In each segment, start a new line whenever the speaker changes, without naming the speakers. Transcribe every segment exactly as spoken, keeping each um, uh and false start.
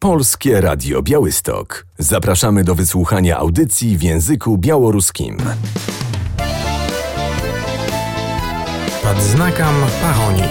Polskie Radio Białystok. Zapraszamy do wysłuchania audycji w języku białoruskim.
Pod znakiem Pahoni.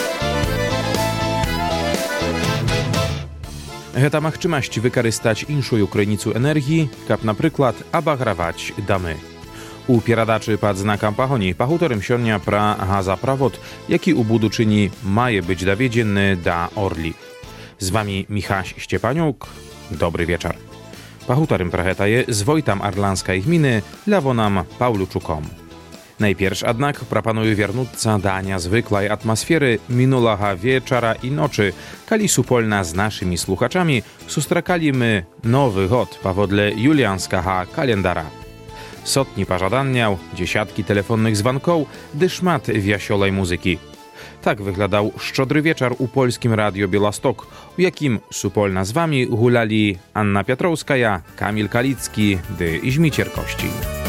Гэта магчымасць выкарыстаць іншую крыніцу энергіі, каб, напрыклад, абаграваць дамы. У перадачы пад знакам Пагоні пагутарым сёння пра газаправод, які ў будучыні мае быць даведзены да Орлі. З вамі Міхась Сцепанюк. Добры вечар. Пагутарым пра гэтае з войтам арланскай гміны Лявонам Паўлючуком. Najpierw jednak proponuję wernуцца да нязвыклай атмасферы мінулага вечара і ночы, калі супольна з нашымі слухачамі сустракалі мы Новы год паводле юліанскага календара. Sotni pożadanniał, dziesiątki telefonnych dzwonków, dy szmat wiasiolej muzyki. Tak wyglądał szczodry wieczór u Polskim Radio Białystok, u jakim supolna z wami hulali Anna Piotrowskaja, Kamil Kalicki, dy Iżmicier Kości.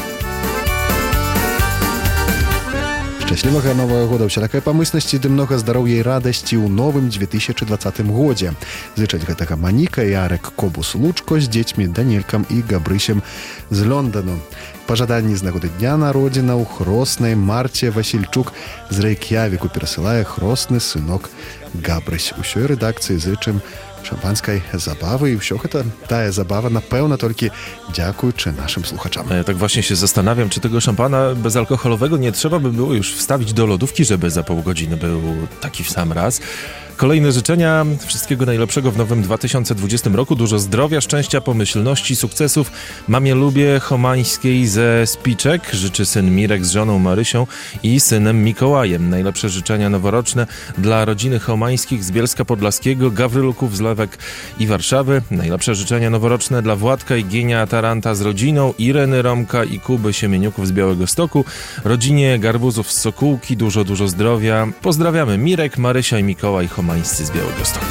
Szczęśliwego Nowego Года, всякой помыслности, да много здоровья и радости у новым две тысячи двадцатым годе. Зычать гэтага Маника и Арек Кобус Лучко с детьми Данильком и Габрысем з Лондону. Пожаданні з нагоды дня народзіна ў хроснай Марце Васильчук з Рэйк'явіку перасылае хросны сынок Габрысь. Усёй рэдакцыі зычым шампанскай забавы, i ўсё гэта тая забава, напэўна, толькі дзякуючы naszym słuchaczom.
Ja tak właśnie się zastanawiam, czy tego szampana bezalkoholowego nie trzeba by było już wstawić do lodówki, żeby za pół godziny był taki w sam raz. Kolejne życzenia, wszystkiego najlepszego w nowym dwa tysiące dwudziestym roku, dużo zdrowia, szczęścia, pomyślności, sukcesów. Mamie Lubie Chomańskiej ze Spiczek życzy syn Mirek z żoną Marysią i synem Mikołajem. Najlepsze życzenia noworoczne dla rodziny Chomańskich z Bielska Podlaskiego, Gawryluków z Lewek i Warszawy. Najlepsze życzenia noworoczne dla Władka i Gienia Taranta z rodziną, Ireny Romka i Kuby Siemieniuków z Białegostoku, rodzinie Garbuzów z Sokółki, dużo, dużo zdrowia. Pozdrawiamy Mirek, Marysia i Mikołaj Chomańscy z Białegostoku.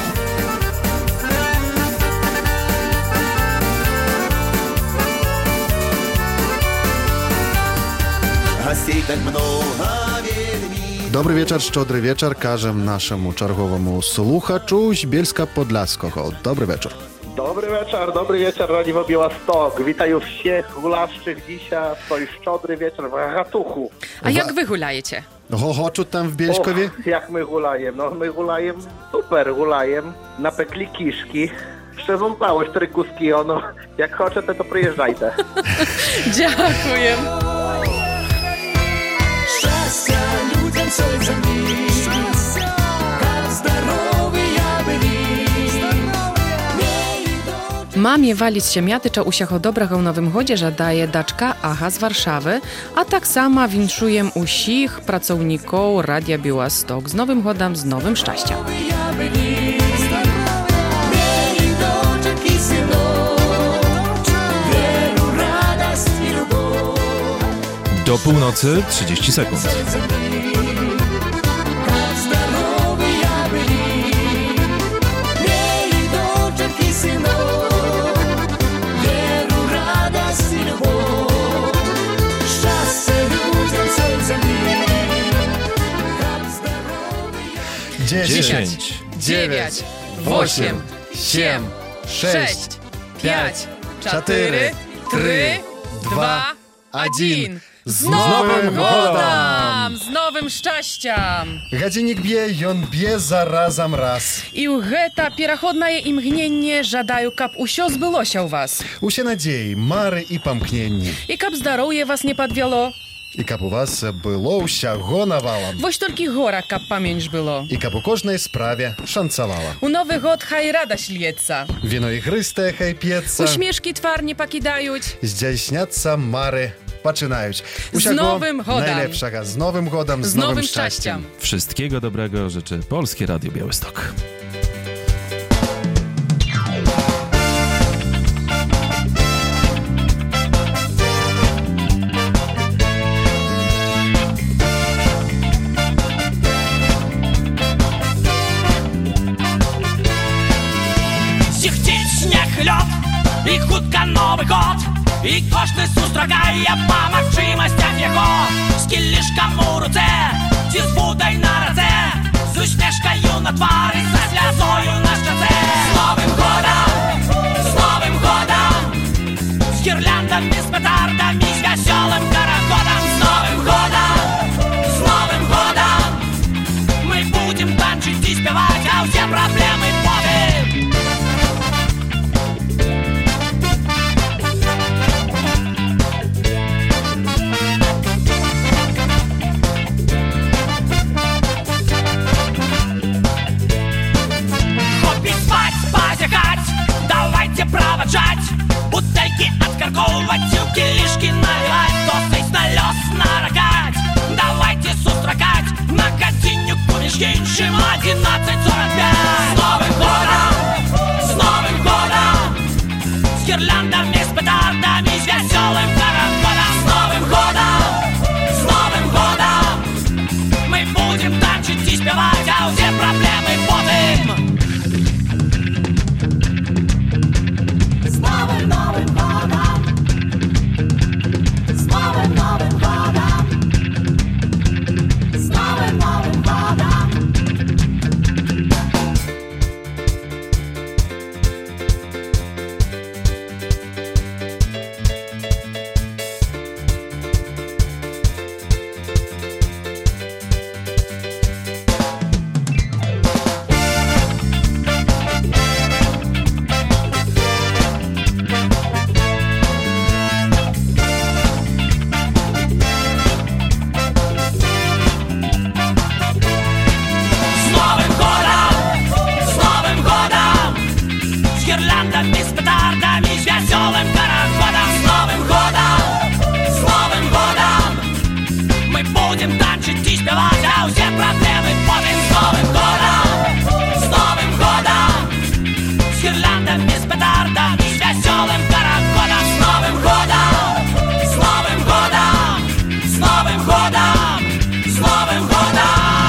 Dobry wieczór, szczodry wieczór, każem naszemu czargowemu słuchaczu z Bielska Podlaskiego. Dobry wieczór.
Dobry wieczór, dobry wieczór, Radio Białystok. Witają wszystkich hulaszczych dzisiaj, swój szczodry wieczór w Ratuchu.
A jak wy hulajecie?
Hochoczu tam w Bielskowie?
Och, jak my hulajem? No my hulajem super, hulajem. Napekli kiszki. Szczerą całość, cztery kuski, ono. Jak chcecie, to przyjeżdżajcie.
Dziękuję.
Szczęścia ludziom coś za mnie. Tak zdrowie byli.
Mamie Wali z Siemiatycza усяго добрага ў Новым годзе жадае дачка Ага з Варшавы, а таксама віншуем усіх працаўнікоў Радіа Біłystok з Новым годам, з новым шчасцем.
Do północy trzydzieści sekund.
Dziesięć,
dziewięć, osiem, siedem, sześć, pięć, cztery, trzy, dwa, jeden. Z Nowym Godem! Z nowym szczęściem!
Гадзіннік б'е, ён б'е заразам раз.
І ў гэта пераходнае імгненне жадаю, каб усё збылося ў вас.
Усе надзеі, мары і памкненні.
І каб здароўе вас не падвяло.
І каб у вас было ўсяго навалам.
Вось толькі гора, каб паменш было.
І каб у кожнай справе шанцавала.
У Новы год хай радасць льецца.
Віно ігрыстае хай п'ецца.
Усмешкі твар не пакідаюць.
Здзяйсняцца мары пачынаюць.
Z Nowym Godem!
Najlepszego, z Nowym Godem, z,
z
nowym,
nowym
szczęściem.
Wszystkiego dobrego życzy Polskie Radio Białystok.
Зихтить śnieg, lód i chudka Nowy Gод. I кожны сустракае па магчымасцях яго з кілішкам у руцэ ці з вудай на радзе, з усмешкаю на твары, са слязою на шчацэ. З Новым годам! гирляндами, с петардами, с веселым караходом. С Новым годом, с Новым годом мы будем танчить и śpiewać, а все проблемы потом. С Новым годом, с Новым годом, с гирляндами, с петардами, с веселым караходом. С Новым годом, с Новым годом, с Новым годом, с Новым годом.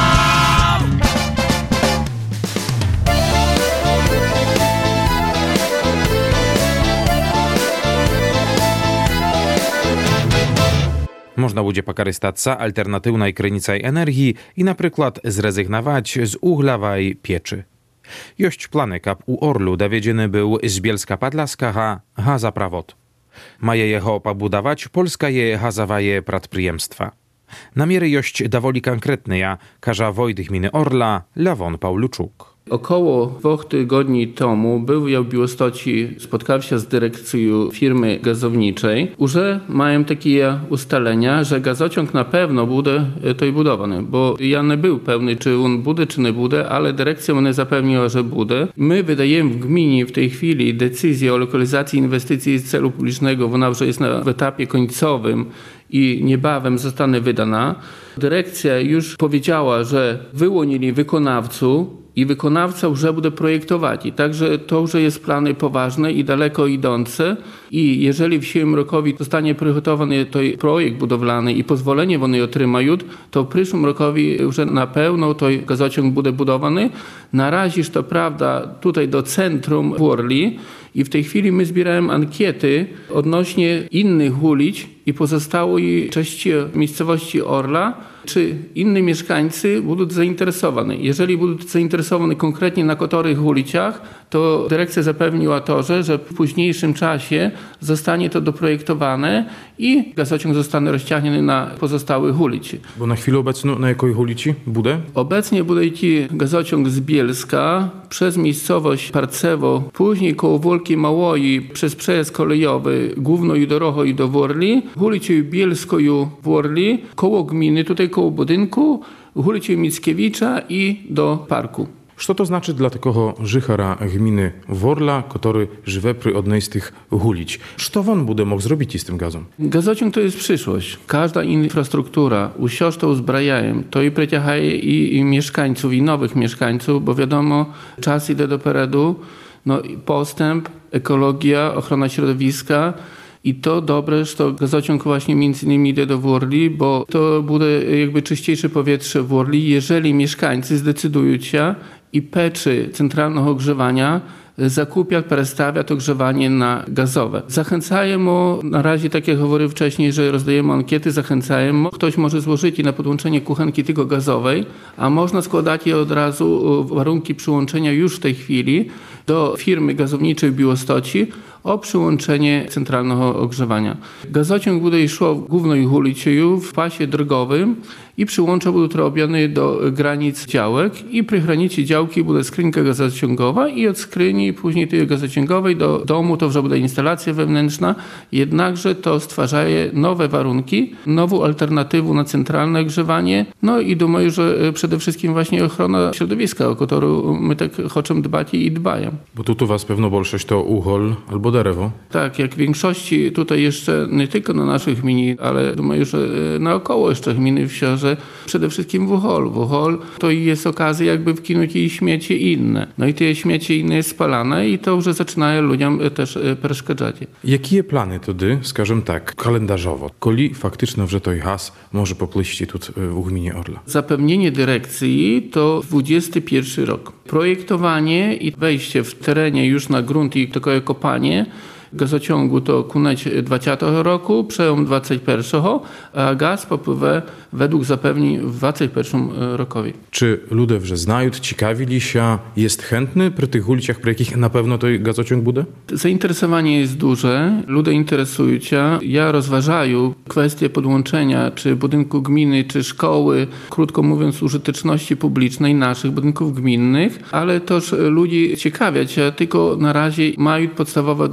Можна буде покористатися альтернативною крайницею енергії і, наприклад, зрезигнувати з углової печі. Есть планы, каб у Orlu dowiedziony był z Bielska Podlaskiego gazoprawod. Maje jego pobudować polskie gazowe przedsiębiorstwa. Namiery jest dowoli konkretne, każe wojt gminy Orla Lewon Pauluczuk.
Około dwóch tygodni temu był ja w Białostoci, spotkał się z dyrekcją firmy gazowniczej. Już mają takie ustalenia, że gazociąg na pewno będzie to budowany, bo ja nie był pewny, czy on będzie, czy nie będzie, ale dyrekcja mnie zapewniła, że będzie. My wydajemy w gminie w tej chwili decyzję o lokalizacji inwestycji z celu publicznego, ona już jest na etapie końcowym i niebawem zostanie wydana. Dyrekcja już powiedziała, że wyłonili wykonawców i wykonawca już będzie projektować. I także to już jest plany poważne i daleko idące. I jeżeli w przyszłym roku zostanie przygotowany to projekt budowlany i pozwolenie one otrzymają, to w przyszłym roku już na pewno to gazociąg będzie budowany. Na razie to prawda tutaj do centrum w Orli i w tej chwili my zbieramy ankiety odnośnie innych ulic i pozostałej części miejscowości Orla, czy inni mieszkańcy będą zainteresowani. Jeżeli będą zainteresowani konkretnie na których ulicach, to dyrekcja zapewniła to, że, że w późniejszym czasie zostanie to doprojektowane i gazociąg zostanie rozciągnięty na pozostałych ulicy.
Bo na chwilę obecną na jakiej ulicy bude?
Obecnie bude iść gazociąg z Bielska przez miejscowość Parcewo, później koło Wolki Małoi przez przejazd kolejowy główną i drogą i do Worli, ulicą Bielską w Worli, koło gminy, tutaj koło budynku, ulicą Mickiewicza i do parku.
Co to znaczy dla takiego żychara gminy Worla, który żywe przy jednej z tych ulic? Co on będzie mógł zrobić z tym gazem?
Gazociąg to jest przyszłość. Każda infrastruktura, usiąść to uzbrajają, to i przeciągaje i, i mieszkańców, i nowych mieszkańców, bo wiadomo, czas idzie do peredu, no postęp, ekologia, ochrona środowiska. I to dobre, że to gazociąg właśnie między innymi idzie do Worli, bo to będzie jakby czyściejsze powietrze w Worli, jeżeli mieszkańcy zdecydują się i peczy centralnego ogrzewania zakupia, przestawia to ogrzewanie na gazowe. Zachęcają, na razie tak jak mówiłem wcześniej, że rozdajemy ankiety, zachęcają, ktoś może złożyć na podłączenie kuchenki tylko gazowej, a można składać je od razu warunki przyłączenia już w tej chwili do firmy gazowniczej w Białostoci o przyłączenie centralnego ogrzewania. Gazociąg będzie szło w głównej ulicy w pasie drogowym i przyłącza będą robione do granic działek i przy granicy działki będzie skrzynka gazociągowa i od skryni później tej gazociągowej do domu to już będzie instalacja wewnętrzna, jednakże to stwarza nowe warunki, nową alternatywę na centralne ogrzewanie, no i думаю, że przede wszystkim właśnie ochrona środowiska, o którą my tak chcemy dbać i dbają.
Bo tu u was pewno większość to uhol albo derewo.
Tak, jak w większości tutaj jeszcze nie tylko na naszych gminie, ale думаю, że naokoło jeszcze gminy wsi, że przede wszystkim w uhol. W uhol to jest okazja jakby wkinąć i śmieci inne. No i te śmieci inne jest spalane i to już zaczynają ludziom też przeszkadzać.
Jakie plany tedy, skażem tak, kalendarzowo, koli faktycznie, że to has może popłyść tu w gminie Orla?
Zapewnienie dyrekcji to dwudziesty pierwszy rok. Projektowanie i wejście w terenie już na grunt i takie kopanie gazociągu to kuneć dwudziestego roku, przełom dwudziestego pierwszego, a gaz popływa według zapewnień w dwudziestym pierwszym rokowi.
Czy ludzie wrze znają, ciekawili się, jest chętny przy tych ulicach, przy jakich na pewno to gazociąg bude?
Zainteresowanie jest duże, ludzie interesują się. Ja rozważają kwestię podłączenia czy budynku gminy, czy szkoły, krótko mówiąc użyteczności publicznej naszych budynków gminnych, ale też ludzi ciekawiać się, tylko na razie mają podstawowe pytania.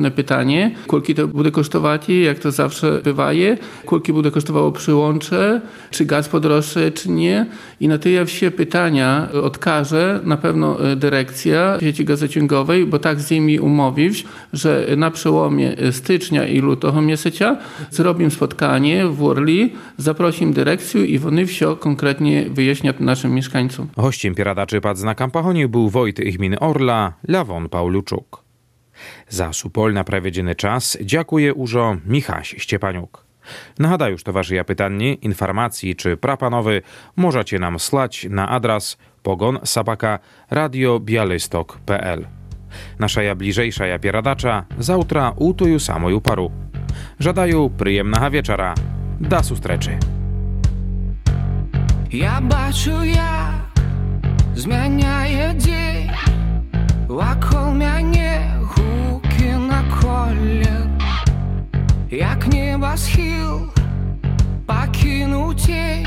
spotkanie. Kulki to буде kosztować, jak to zawsze bywaje. Kulki bude kosztowało przyłącze, czy gaz podroższy, czy nie. I na te się pytania odkaże na pewno dyrekcja sieci gazociągowej, bo tak z nimi umówić, że na przełomie stycznia i lutego miesiąca zrobimy spotkanie w Worli, zaprosimy dyrekcję i oni wszystko konkretnie wyjaśnią naszym mieszkańcom.
Gościem pieradaczy pod znakiem Pachonie był wójt gminy Orla, Lawon Pauluczuk. Za supolna prawiedziny czas dziękuję użo Michaś Ściepaniuk. Nagada już to wasze pytanie, informacji czy prapanowy możecie nam slać na adres pogon sabaka radio bialystok kropka p l. Nasza ja bliżejsza ja pieradacza zautra u tuju samoju paru. Żadaju przyjemnego wieczora. Da sustreczy.
Ja бачу, як змяняє день, вакол мяне гукі на колер, як небосхил пакінув тень,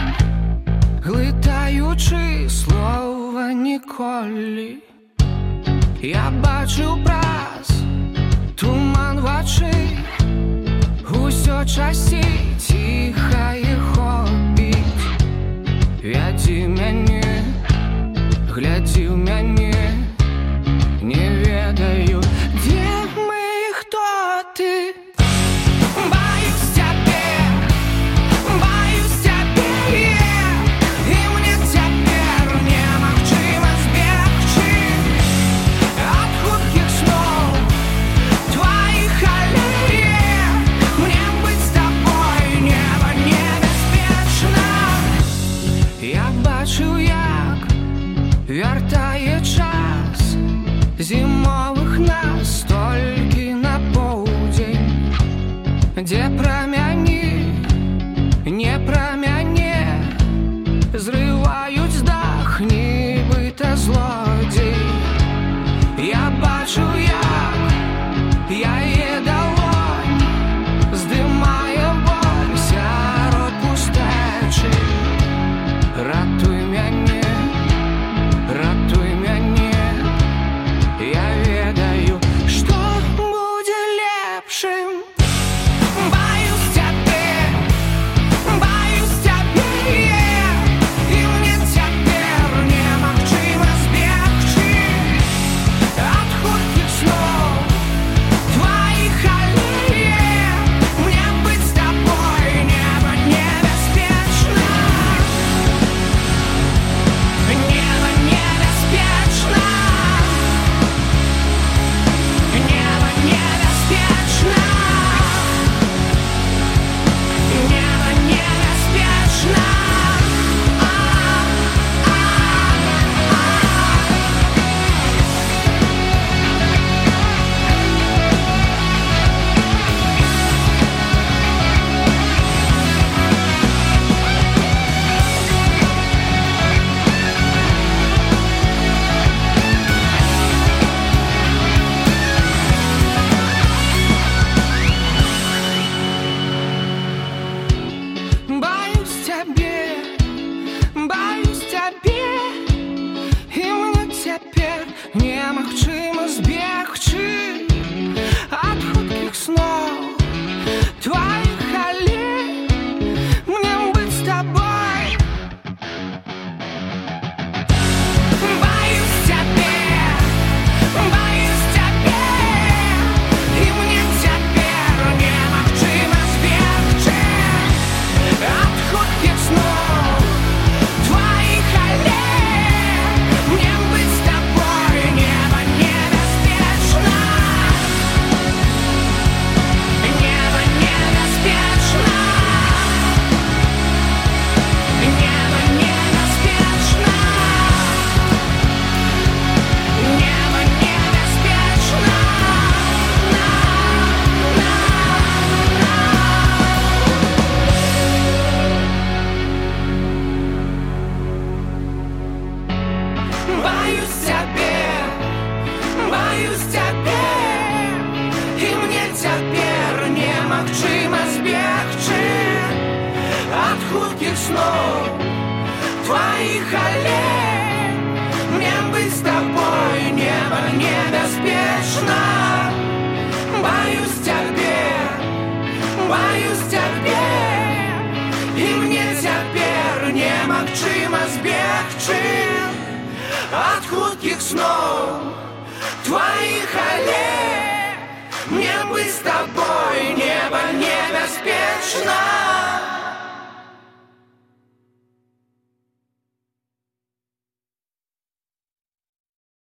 глитаючи слова ніколи. Я бачу праз туман в очі, усьо часі тихає хобіт. Вядзі мяне, глядзі ў мяне, не ведаю, дзе мы, хто ты. Баюсь цябе, баюсь цябе, і мне цяпер немагчыма збегчы ад хуткіх сноў тваіх алей. Мне быць з табой неба небяспечна. Я бачу, як вяртае час зімовых нас толькі на поўдзень, дзе пра мяне, не пра мяне, зрываюць дах, нібыта злодзей. Я бачу, як яе далонь здымае боль сярод пустэчы. Ратуй мяне, ратуй мяне, я ведаю, што будзе лепшым. Баюсь цябе, баюсь цябе, і мне цяпер немагчыма збегчы ад хуткіх сноў тваіх алей. Мне быць з табой неба небяспечна. Небо небяспечна. Небо небяспечна. Небо небяспечна. Баюсь цябе, баюсь цябе, і мне цяпер немагчыма збегчы ад хуткіх сноў тваіх алей. Мне быць з табой. Баюсь цябе, баюсь цябе, і мне цяпер немагчыма збегчы ад хуткіх сноў тваіх алей. Мне быць з табой, неба небяспечна. Неба небяспечна. Неба небяспечна. Неба небяспечна. Баюсь цябе, баюсь цябе, і мне цяпер немагчыма збегчы ад хуткіх сноў тваіх алей. Мне быць з табой неба небяспечна. Баюсь цябе. снов твоих аллей. Мне бы с тобой небо небеспечно.